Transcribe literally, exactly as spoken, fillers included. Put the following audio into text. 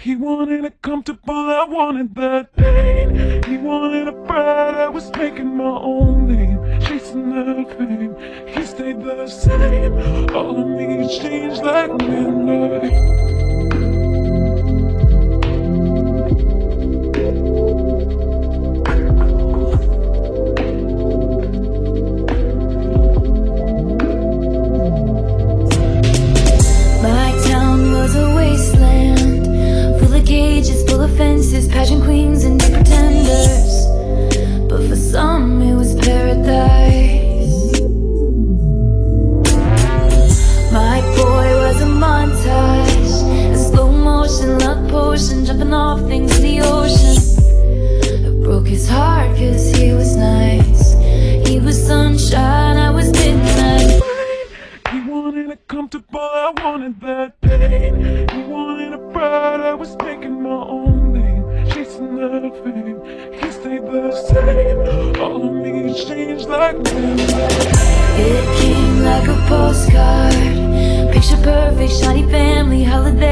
He wanted it comfortable, I wanted that pain. He wanted a bride, I was making my own name, chasing that fame. He stayed the same, all of me changed like midnight. Fences, pageant queens and pretenders, but for some it was paradise. My boy was a montage, a slow motion love potion, jumping off things in the ocean. I broke his heart cause he was nice. He was sunshine, I was midnight. He wanted it comfortable, I wanted that pain. He wanted a bride, I was making my own name, chasing that fame. He stayed the same, all of me changed like midnight. It came like a postcard, picture perfect, shiny family holiday.